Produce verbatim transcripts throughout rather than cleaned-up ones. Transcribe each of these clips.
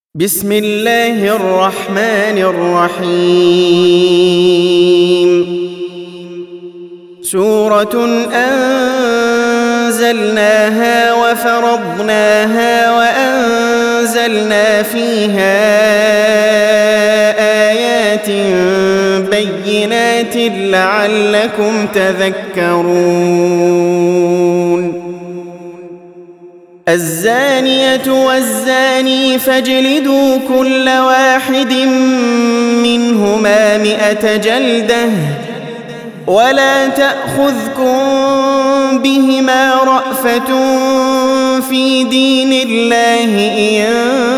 بسم الله الرحمن الرحيم سورة أنزلناها وفرضناها وأنزلنا فيها آيات بينات لعلكم تذكرون الزانية والزاني فاجلدوا كل واحد منهما مئة جلدة ولا تأخذكم بهما رأفة في دين الله إن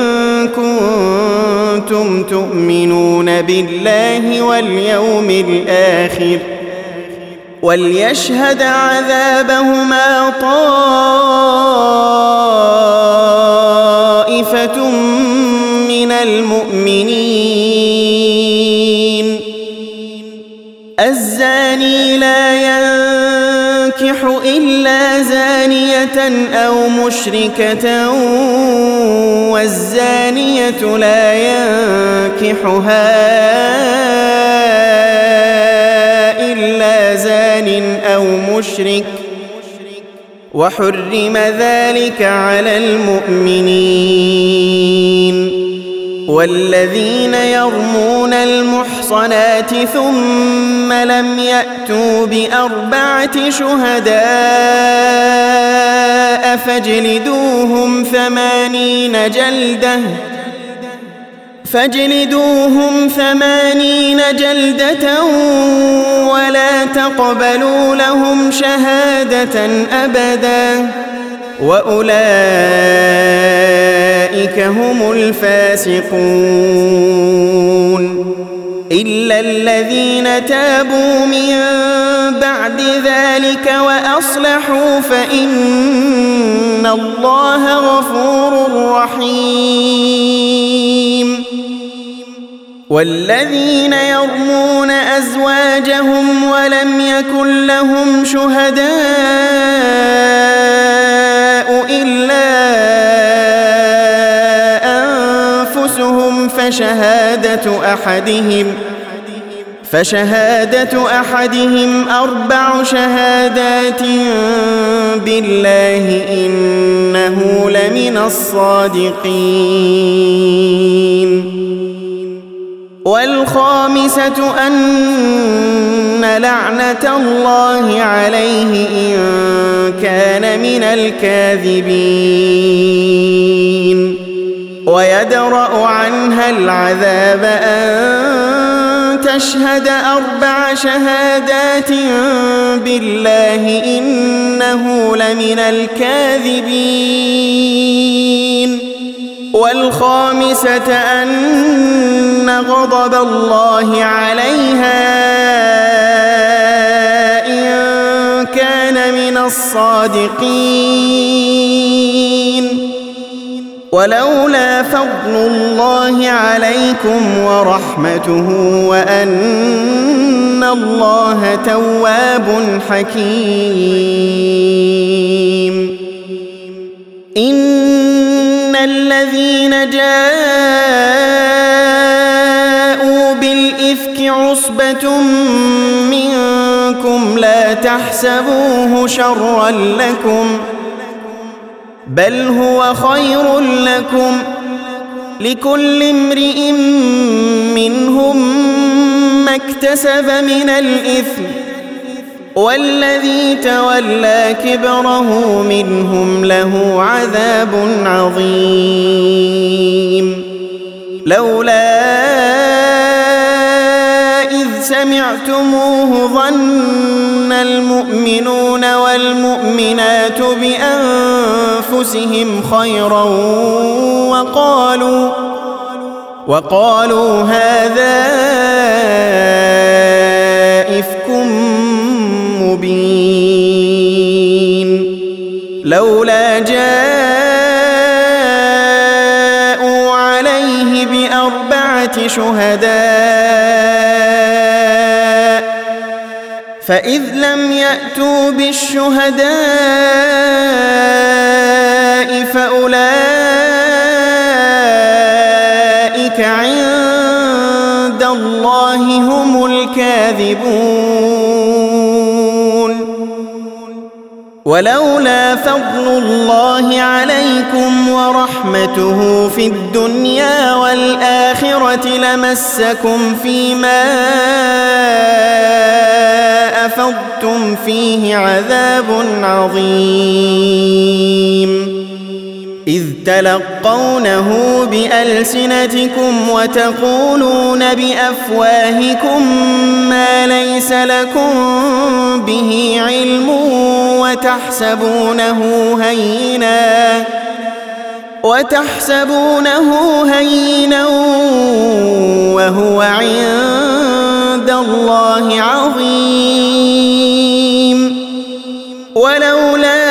كنتم تؤمنون بالله واليوم الآخر وليشهد عذابهما طائفة من المؤمنين الزاني لا ينكح إلا زانية أو مشركة والزانية لا ينكحها إلا زان أو مشرك وحرم ذلك على المؤمنين والذين يرمون المحصنات ثم لم يأتوا بأربعة شهداء فاجلدوهم ثمانين جلدة فاجلدوهم ثمانين جلدة ولا تقبلوا لهم شهادة أبدا وأولئك هم الفاسقون إلا الذين تابوا من بعد ذلك وأصلحوا فإن الله غفور رحيم والذين يرمون أزواجهم ولم يكن لهم شهداء إلا أنفسهم فشهادة أحدهم فشهادة أحدهم أربع شهادات بالله إنه لمن الصادقين والخامسة أن لعنة الله عليه إن كان من الكاذبين ويدرأ عنها العذاب أن تشهد أربع شهادات بالله إنه لمن الكاذبين والخامسة أن غضب الله عليها إن كان من الصادقين ولولا فضل الله عليكم ورحمته وأن الله تواب حكيم إن الذين جاءوا بالإفك عصبة منكم لا تحسبوه شرا لكم بل هو خير لكم لكل امرئ منهم ما اكتسب من الإثم والذي تولى كبره منهم له عذاب عظيم لولا إذ سمعتموه ظن المؤمنون والمؤمنات بأنفسهم خيرا وقالوا وقالوا هذا إفك مبين لولا جاءوا عليه بأربعة شهداء فإذ لم يأتوا بالشهداء فأولئك هم الكاذبون ولولا فضل الله عليكم ورحمته في الدنيا والآخرة لمسكم فيما أفضتم فيه عذاب عظيم إذ تلقونه بألسنتكم وتقولون بأفواهكم ما ليس لكم به علم وتحسبونه هينا وتحسبونه هينا وهو عند الله عظيم ولولا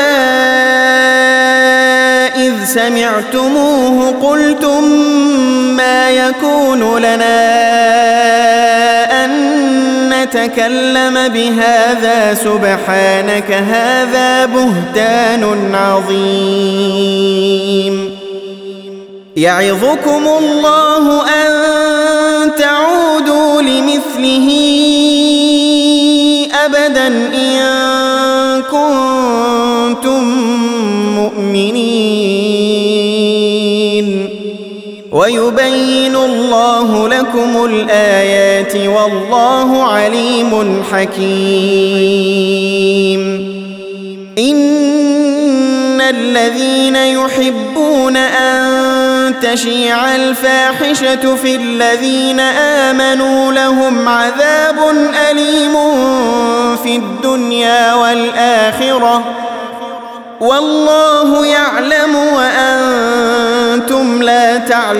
إذ سمعتموه قلتم ما يكون لنا أن نتكلم بهذا سبحانك هذا بهتان عظيم يعظكم الله أن تعودوا لمثله أبدا إن كنتم مؤمنين ويبين الله لكم الآيات والله عليم حكيم إن الذين يحبون أن تشيع الفاحشة في الذين آمنوا لهم عذاب أليم في الدنيا والآخرة والله يعلم وأنتم لا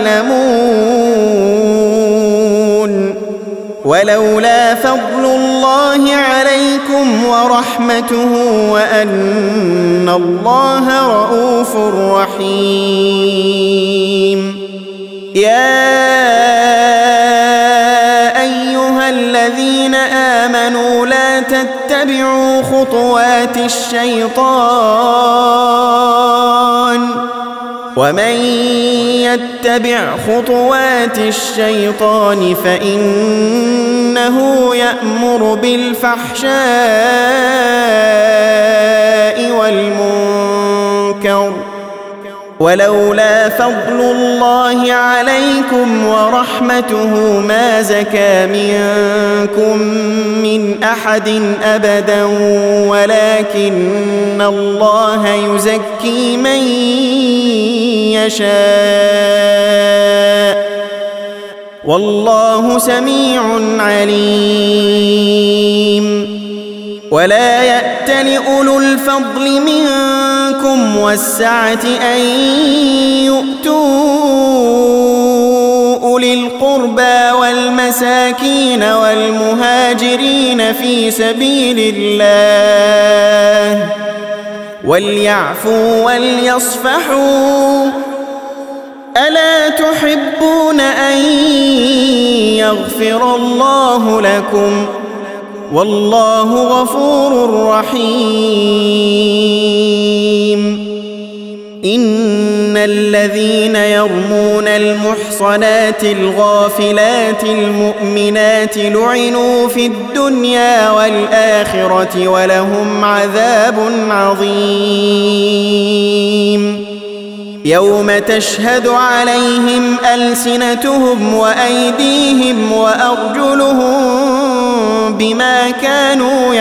تعلمون ولولا فضل الله عليكم ورحمته وأن الله رؤوف رحيم يا أيها الذين آمنوا لا تتبعوا خطوات الشيطان ومن يتبع خطوات الشيطان فإنه يأمر بالفحشاء والمنكر ولولا فضل الله عليكم ورحمته ما زكى منكم من أحد أبدا ولكن الله يزكي من يشاء والله سميع عليم ولا يأتل أولو الفضل منكم والسعة أن يؤتوا أولي القربى والمساكين والمهاجرين في سبيل الله وليعفوا وليصفحوا ألا تحبون أن يغفر الله لكم والله غفور رحيم إن الذين يرمون المحصنات الغافلات المؤمنات لعنوا في الدنيا والآخرة ولهم عذاب عظيم يوم تشهد عليهم ألسنتهم وأيديهم وأرجلهم بما كانوا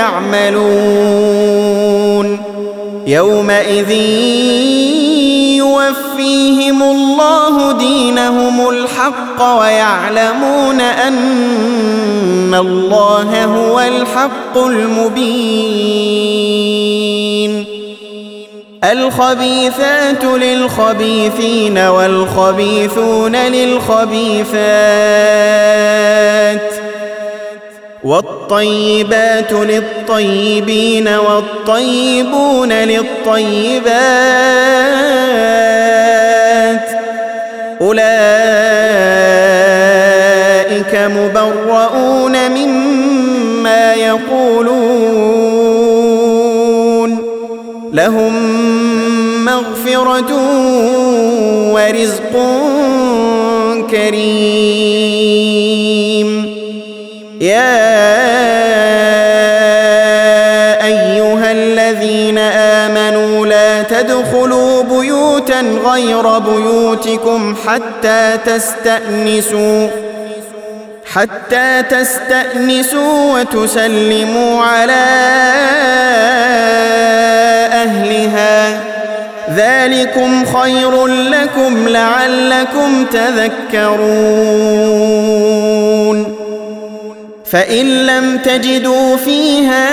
يعملون يومئذ يوفيهم الله دينهم الحق ويعلمون أن الله هو الحق المبين الخبيثات للخبيثين والخبيثون للخبيثات والطيبات للطيبين والطيبون للطيبات أولئك مبرؤون مما يقولون لهم مغفرة ورزق كريم يا أيها الذين آمنوا لا تدخلوا بيوتا غير بيوتكم حتى تستأنسوا حتى تستأنسوا وتسلموا على أهلها ذلكم خير لكم لعلكم تذكرون فإن لم تجدوا فيها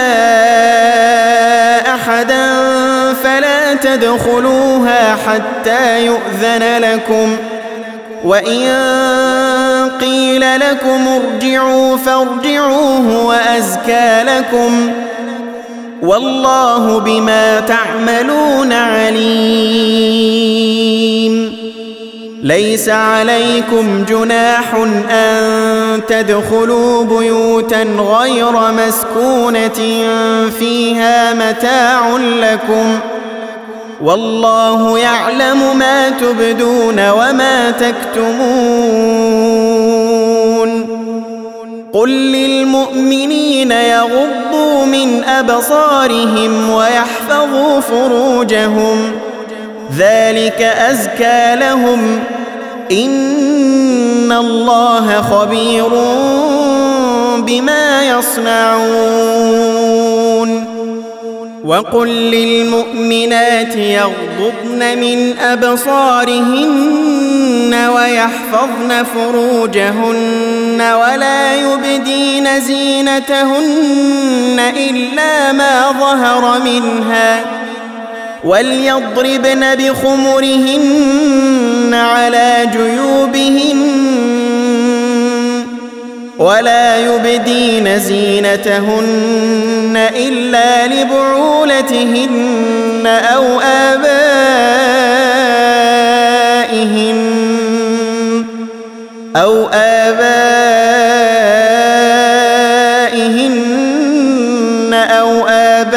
أحدا فلا تدخلوها حتى يؤذن لكم وإن قيل لكم ارجعوا فارجعوا هو أزكى لكم والله بما تعملون عليم ليس عليكم جناح أن تدخلوا بيوتا غير مسكونة فيها متاع لكم والله يعلم ما تبدون وما تكتمون قل للمؤمنين يغضوا من أبصارهم ويحفظوا فروجهم ذلك أزكى لهم إن الله خبير بما يصنعون وقل للمؤمنات يغضضن من أبصارهن ويحفظن فروجهن ولا يبدين زينتهن إلا ما ظهر منها وليضربن بخمرهن على جيوبهن ولا يبدين زينتهن إلا لبعولتهن أو آبائهن أو آبائهن أو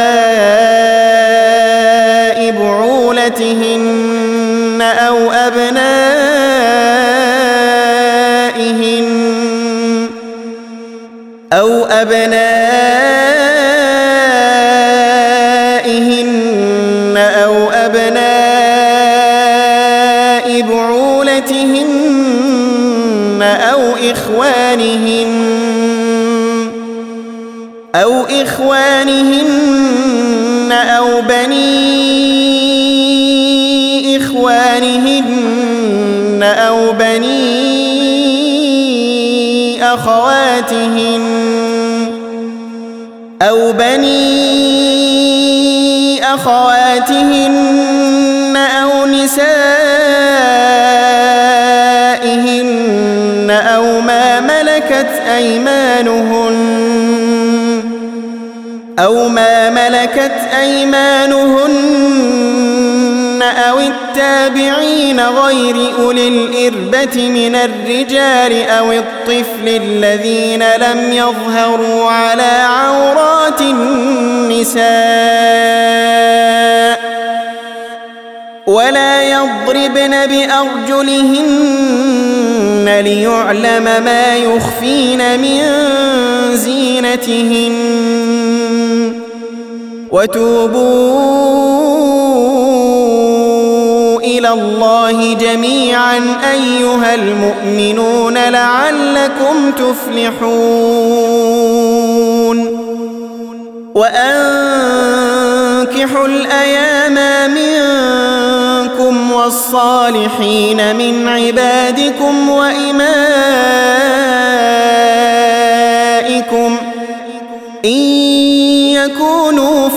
آباء بعولتهن أو أبنائهن أو أبنائهن أو أبناء بعولتهن أو إخوانهن أو إخوانهن أو بني إخوانهن أو بني أخواتهن أو بني أخواتهن أو نسائهن أو ما ملكت أيمانهن أو ما ملكت أيمانهن أو التابعين غير أولي الإربة من الرجال أو الطفل الذين لم يظهروا على عورات النساء ولا يضربن بأرجلهن ليعلم ما يخفين من زينتهن وتوبوا إلى الله جميعا أيها المؤمنون لعلكم تفلحون وأنكحوا الأيام منكم والصالحين من عبادكم وإمائكم إن يكونوا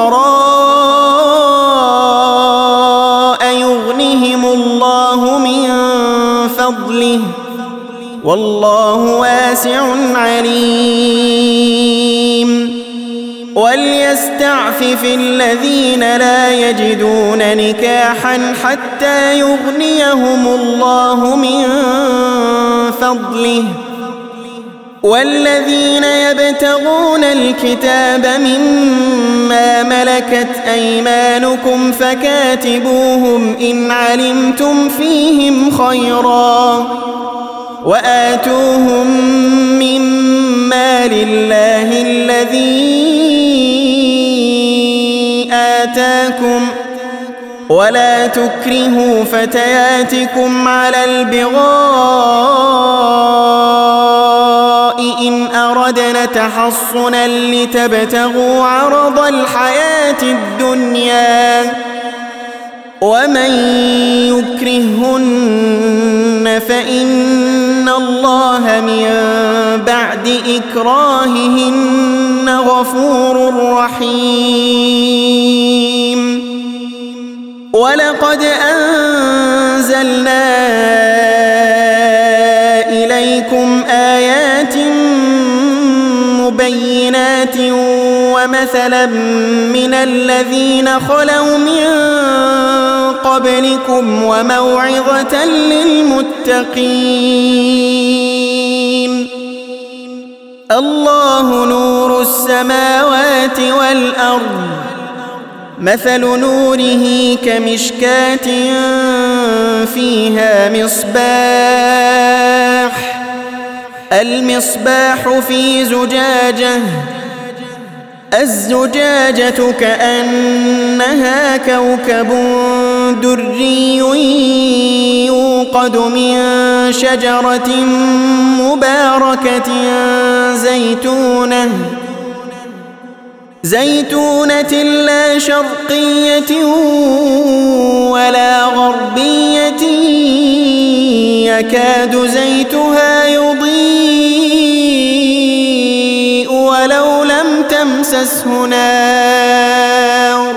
فقراء يغنهم الله من فضله والله واسع عليم وليستعفف الذين لا يجدون نكاحا حتى يغنيهم الله من فضله والذين يبتغون الكتاب مما ملكت أيمانكم فكاتبوهم إن علمتم فيهم خيرا وآتوهم مما الذي آتاكم ولا تكرهوا فتياتكم على البغاء إن أردنا تحصنا لتبتغوا عرض الحياة الدنيا ومن يكرهن فإن الله من بعد إكراههن غفور رحيم ولقد أنزلنا إليكم آيات مبينات ومثلا من الذين خلوا من قبلكم وموعظة للمتقين الله نور السماوات والأرض مثل نوره كمشكاة فيها مصباح المصباح في زجاجة الزجاجة كأنها كوكب دري يوقد من شجرة مباركة زيتونة زيتونة لا شرقية ولا غربية يكاد زيتها يضيء ولو لم تمسسه نار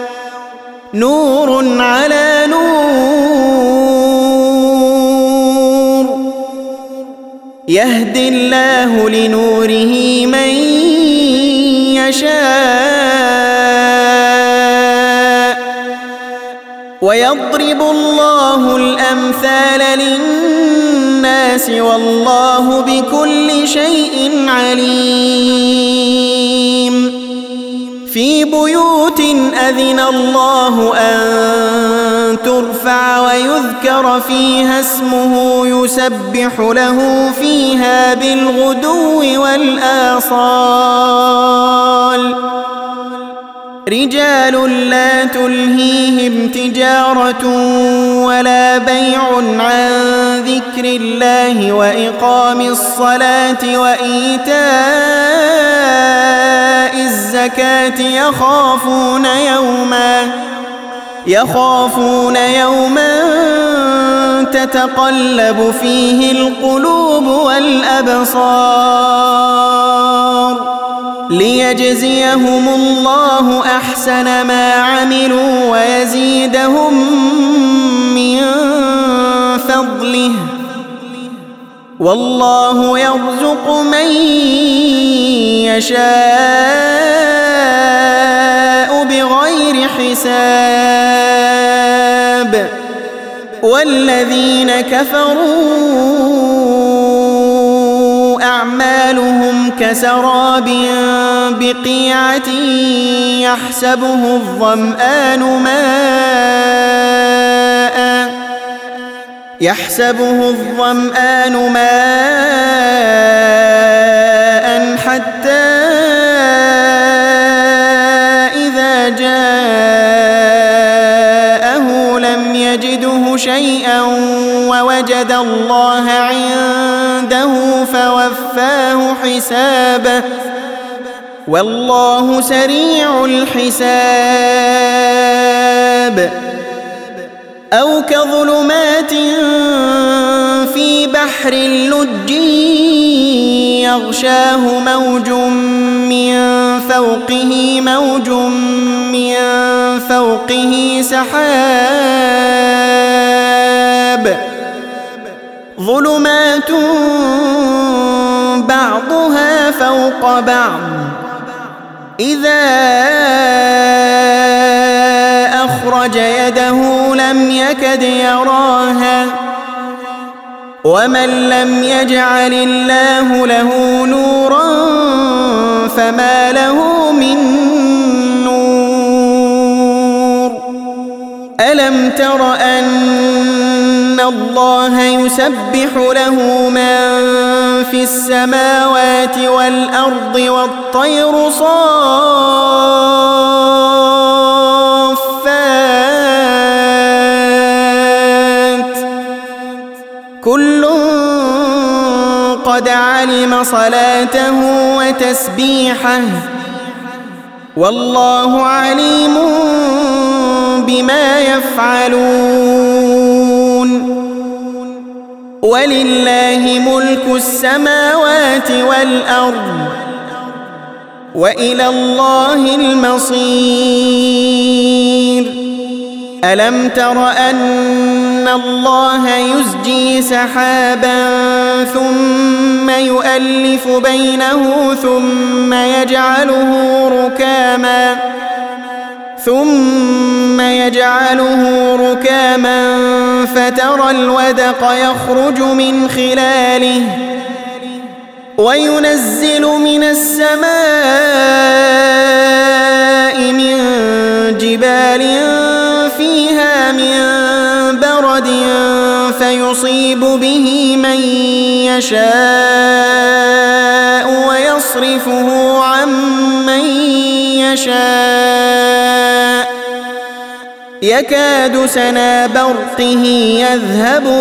نور على نور يهدي الله لنوره من يشاء ويضرب الله الأمثال للناس والله بكل شيء عليم في بيوت أذن الله أن ترفع ويذكر فيها اسمه يسبح له فيها بالغدو والآصال رجال لا تلهيهم تجارة ولا بيع عن ذكر الله وإقام الصلاة وإيتاء الزكاة يخافون يوما يخافون يوما تتقلب فيه القلوب والأبصار ليجزيهم الله أحسن ما عملوا ويزيدهم من فضله والله يرزق من يشاء بغير حساب والذين كفروا أعمالهم كسراب بقيعة يحسبه الظمآن ماء يحسبه الظمآن ماء حتى إذا جاءه لم يجده شيئا ووجد الله عنده فوفاه حسابه والله سريع الحساب أو كظلمات في بحر اللج يغشاه موج من فوقه موج من فوقه سحاب ظلمات بعضها فوق بعض إذا أخرج يده لم يكد يراها ومن لم يجعل الله له نورا فما له من نور ألم تر أن الله يسبح له من في السماوات والأرض والطير صافات كل قد علم صلاته وتسبيحه والله عليم بما يفعلون ولله ملك السماوات والأرض وإلى الله المصير ألم تر أن الله يزجي سحابا ثم يؤلف بينه ثم يجعله ركاما ثم يجعله ركاما فترى الودق يخرج من خلاله وينزل من السماء من جبال فيها من برد فيصيب به من يشاء ويصرفه عن من يشاء يكاد سنا برقه يذهب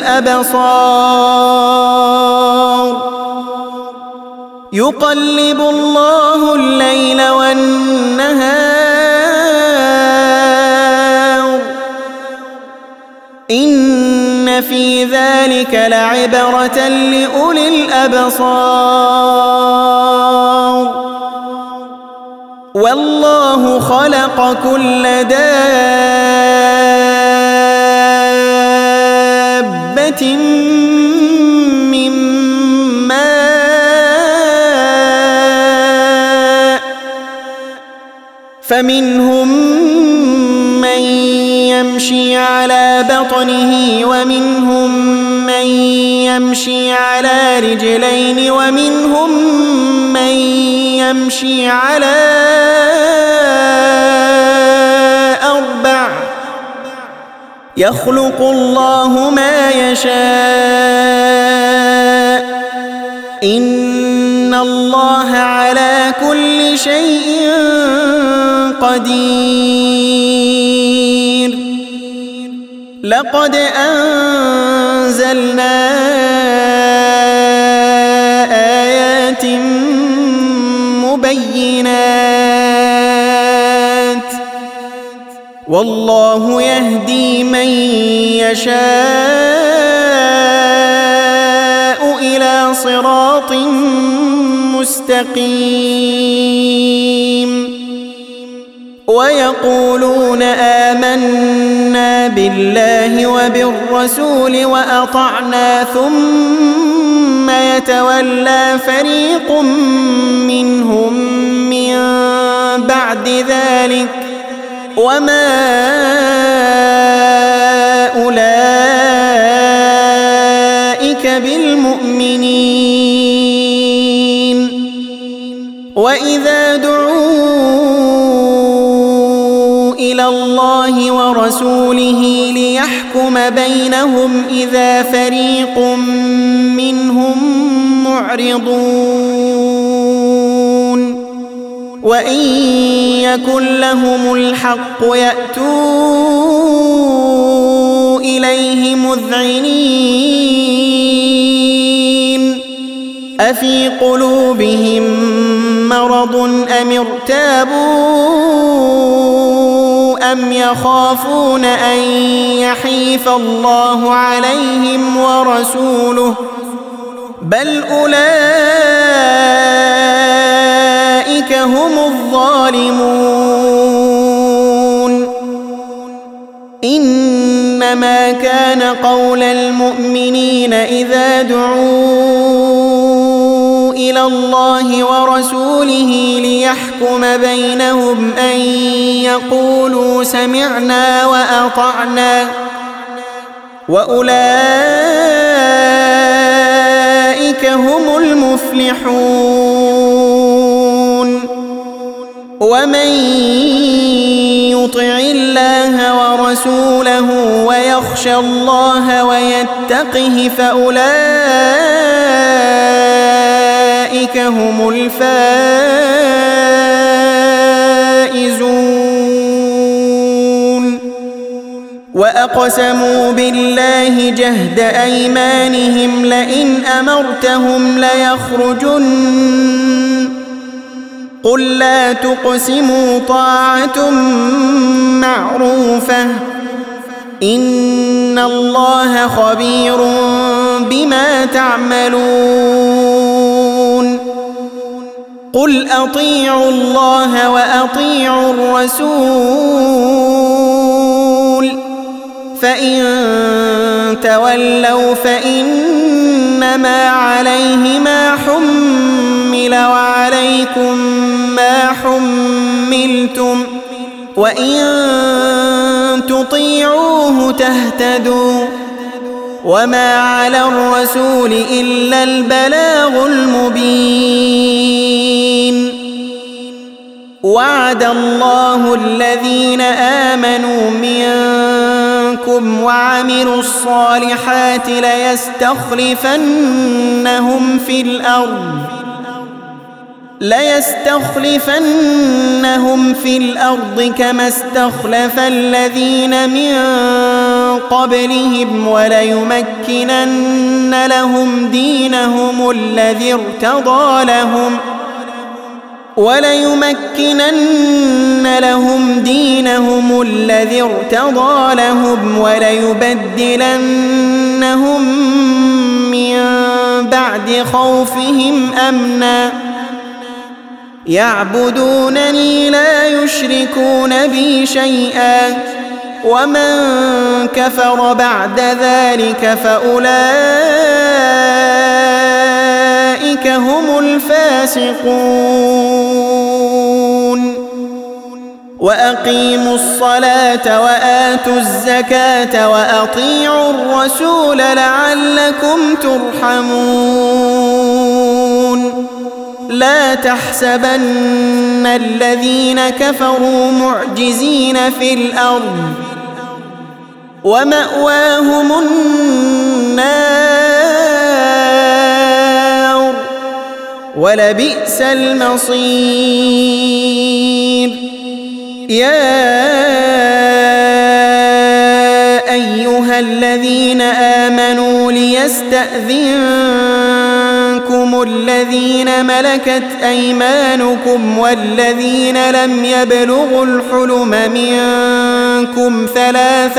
بالأبصار يقلب الله الليل والنهار إن في ذلك لعبرة لأولي الأبصار والله خلق كل دابة من ماء فمنهم من يمشي على بطنه ومنهم من يمشي على رجلين ومنهم من يمشي على أربع يخلق الله ما يشاء إن الله على كل شيء قدير لقد أنزلنا آيات مبينات والله يهدي من يشاء إلى صراط مستقيم ويقولون آمنا بالله وبالرسول وأطعنا ثم يتولى فريق منهم من بعد ذلك وما أولئك بالمؤمنين وإذا دعوا إلى الله ورسوله ليحكم بينهم إذا فريق منهم معرضون وإن يكن لهم الحق يأتوا إليه مذعنين أفي قلوبهم مرض أم ارتابوا أم يخافون أن يحيف الله عليهم ورسوله بل أولئك هم الظالمون إنما كان قول المؤمنين إذا دعوا إلى الله ورسوله ليحكم بينهم أن يقولوا سمعنا وأطعنا وأولئك هم المفلحون ومن يطع الله ورسوله ويخشى الله ويتقه فأولئك هم الفائزون. وأقسموا بالله جهد أيمانهم لئن أمرتهم ليخرجن قل لا تقسموا طاعة معروفة إن الله خبير بما تعملون. قل أطيعوا الله وأطيعوا الرسول فإن تولوا فإنما عليه ما حمل وعليكم ما حملتم وإن تطيعوه تهتدوا وما على الرسول إلا البلاغ المبين. وعد الله الذين آمنوا منكم وعملوا الصالحات ليستخلفنهم في الأرض ليستخلفنهم في الأرض كما استخلف الذين من قبلهم وليمكنن لهم دينهم الذي ارتضى لهم وليمكنن لهم دينهم الذي ارتضى لهم وليبدلنهم من بعد خوفهم أمنا يعبدونني لا يشركون بي شيئا ومن كفر بعد ذلك فأولئك هم الفاسقون. وأقيموا الصلاة وآتوا الزكاة وأطيعوا الرسول لعلكم ترحمون. لا تحسبن الذين كفروا معجزين في الأرض ومأواهم النار ولبئس المصير. يا أيها الذين آمنوا ليستأذنكم الذين ملكت أيمانكم والذين لم يبلغوا الحلم منكم ثلاث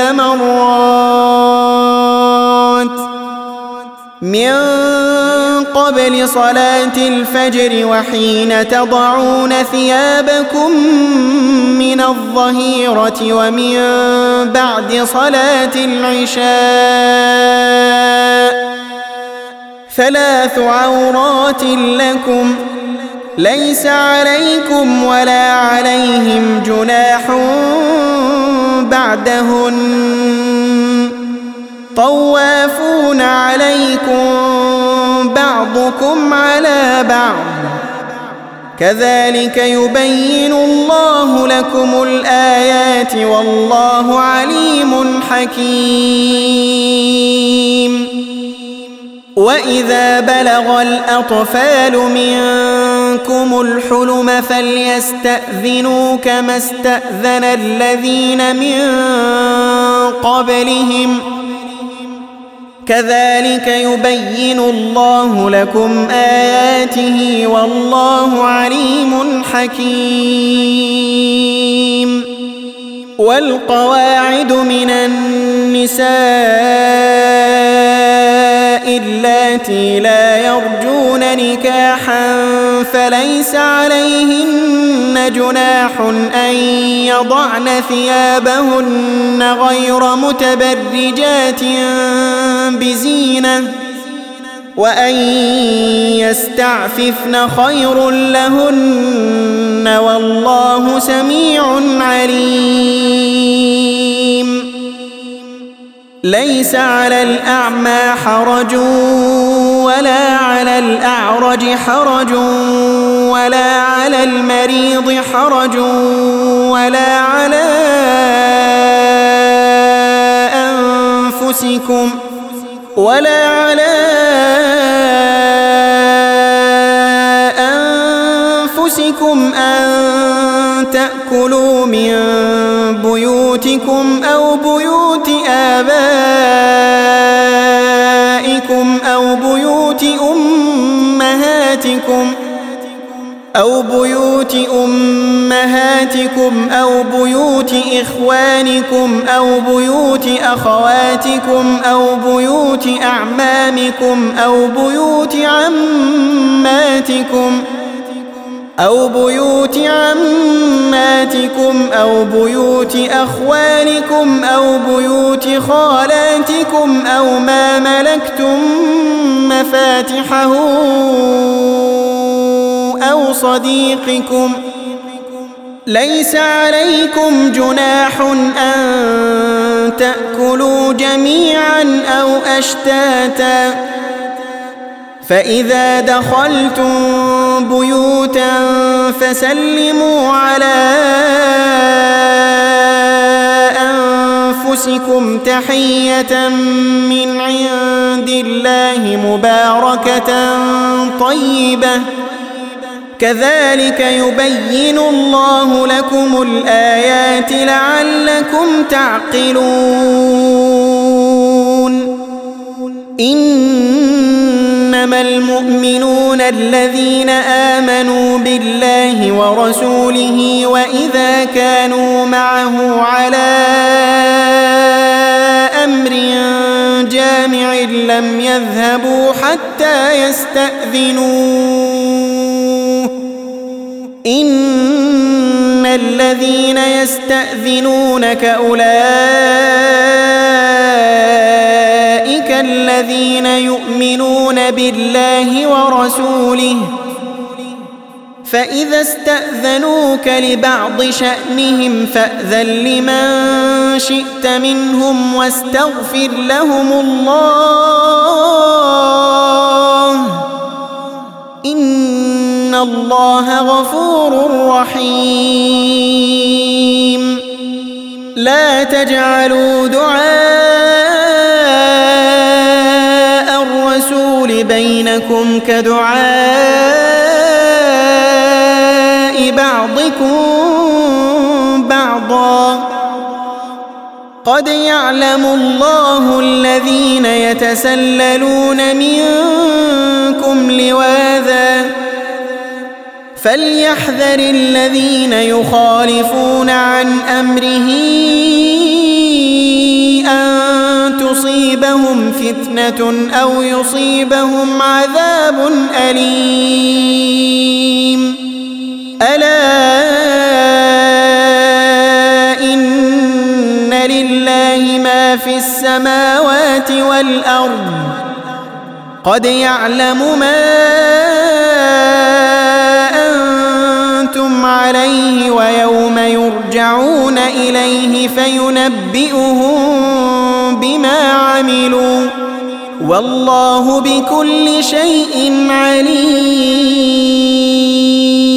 مرات من قبل صلاة الفجر وحين تضعون ثيابكم من الظهيرة ومن بعد صلاة العشاء ثلاث عورات لكم ليس عليكم ولا عليهم جناح بعدهن طوافون عليكم بعضكم على بعض كذلك يبين الله لكم الآيات والله عليم حكيم. وإذا بلغ الأطفال منكم الحلم فليستأذنوا كما استأذن الذين من قبلهم كذلك يبين الله لكم آياته والله عليم حكيم. والقواعد من النساء اللاتي لا يرجون نكاحا فليس عليهن جناح أن يضعن ثيابهن غير متبرجات بزينة وأن يستعففن خير لهن والله سميع عليم. ليس على الأعمى حرج ولا على الأعرج حرج ولا على المريض حرج ولا على أنفسكم ولا على أنفسكم أن تأكلوا من بيوتكم أو بيوت آبائكم أو بيوت أمهاتكم أو بيوت أمهاتكم أو بيوت إخوانكم أو بيوت أخواتكم أو بيوت أعمامكم أو بيوت عماتكم أو بيوت عماتكم أو بيوت أخوالكم أو بيوت خالاتكم أو ما ملكتم مفاتحه أو صديقكم. ليس عليكم جناح أن تأكلوا جميعا أو أشتاتا، فإذا دخلتم بيوتا فسلموا على أنفسكم تحية من عند الله مباركة طيبة، كذلك يبين الله لكم الآيات لعلكم تعقلون. إنما المؤمنون الذين آمنوا بالله ورسوله وإذا كانوا معه على أمر جامع لم يذهبوا حتى يستأذنوه. إن الذين يستأذنونك أولئك الذين يؤمنون بالله ورسوله، فإذا استأذنوك لبعض شأنهم فأذن لمن شئت منهم واستغفر لهم الله، إن الله غفور رحيم. لا تجعلوا دعاء الرسول بينكم كدعاء بعضكم بعضا، قد يعلم الله الذين يتسللون منكم لواذا، فليحذر الذين يخالفون عن أمره أن تصيبهم فتنة أو يصيبهم عذاب أليم. ألا إن لله ما في السماوات والأرض، قد يعلم ما أنتم عليه ويوم يرجعون إليه فينبئهم بما عملوا، والله بكل شيء عليم.